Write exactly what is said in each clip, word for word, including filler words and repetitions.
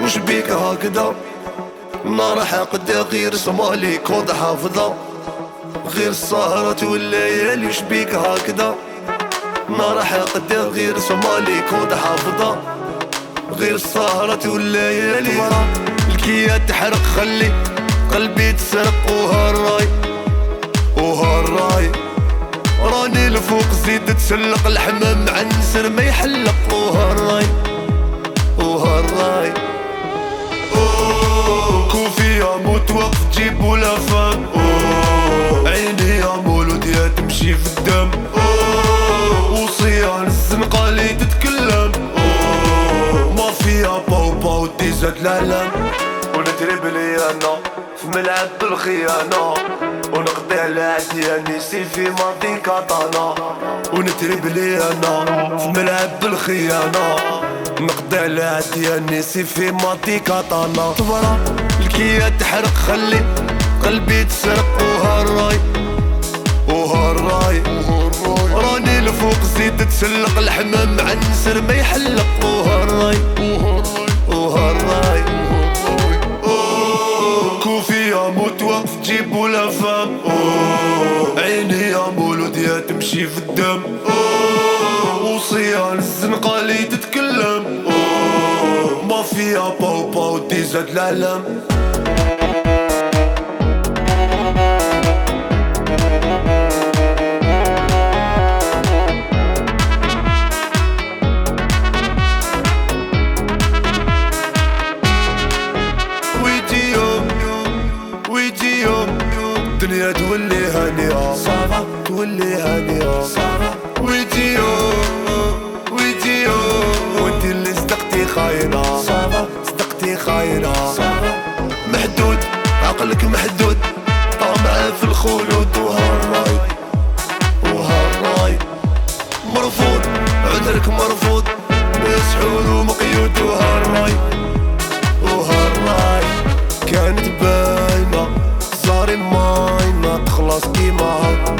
وش بيك هكذا؟ نار حاقدة غير سمالي كود حافظة، غير السهرات والليالي وش بيك هكذا؟ نار حاقدة غير سمالي كود حافظة، غير السهرات والليالي. الكيات تحرق خلي قلبي تسرق وهالراي وهالراي، راني لفوق زيد تسلق الحمام عنسر ما يحلق وهالراي وهالراي. كوفي يا موت وقف جيب ولا فهم، عيني يا مولود يا تمشي في الدم، وصيان الزنقة اللي تتكلم، مافيا باو باو ديزات العالم. ونترب لي انا في ملعب بالخيانة، ونقضي على عدياني سيفي ماضي كاطانا. ونترب لي انا في ملعب بالخيانة، نقضي على عدياني سيفي ماضي كاطانا. طبرا الكيات تحرق خلي قلبي تسرق وهالراي وهالراي، راني لفوق زيد تسلق الحمام عنسر ما يحلق وهالراي وهالراي. كوفي يا موت وقف جيب ولا فهم، عيني يا مولود يا تمشي في الدم، وصيان الزنقة اللي تتكلم، مافيا باو باو ديزات العالم. الدنيا تولي هانية صافا تولي هانية صافا، ويجي يوم ويجي يوم وانتي اللي صدقتي خاينة صافا صدقتي خاينة صافا. محدود عقلك محدود طامع في الخلود وهالراي وهالراي. مرفوض عذرك مرفوض مسحور ومقيود وهالراي وهالراي. كانت باينة صاري ماينا تخلص كيما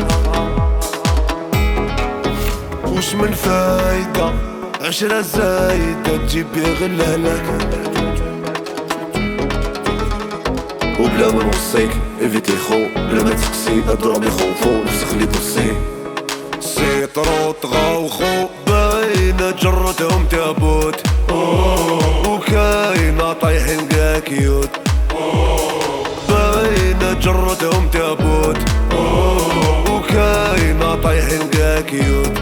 وش من فايدة عشرة زايدة تجيب غير الهلاك. وبلا ما نوصيك ايفيتي خو بلا ما تقسي اضرب يخوفو نفسك اللي بوصي سي طرو طغاو خو باينة جرتهم تابوت، وكاينة طايحين كاع كيوت، باينة جرتهم تابوت، وكاينة طايحين كاع كيوت.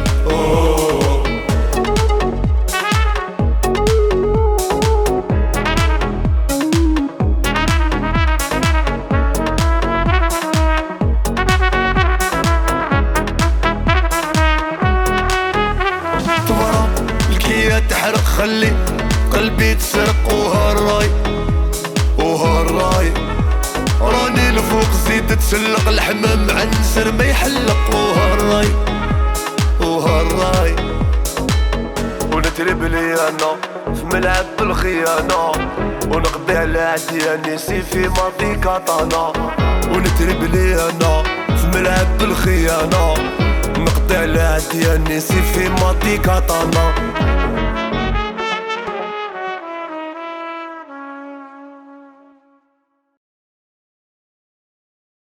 طبرا الكيات تحرق خلي قلبي تسرق وهالراي وهالراي، راني لفوق زيد تسلق الحمام عنسر ما يحلق وهالراي وهالراي. ونترب لي انا في ملعب بالخيانة، ونقضي على عدياني سيفي ماضي كاطانا. ونترب لي انا في ملعب بالخيانة، نقضي على عدياني سيفي ماضي كاطانا.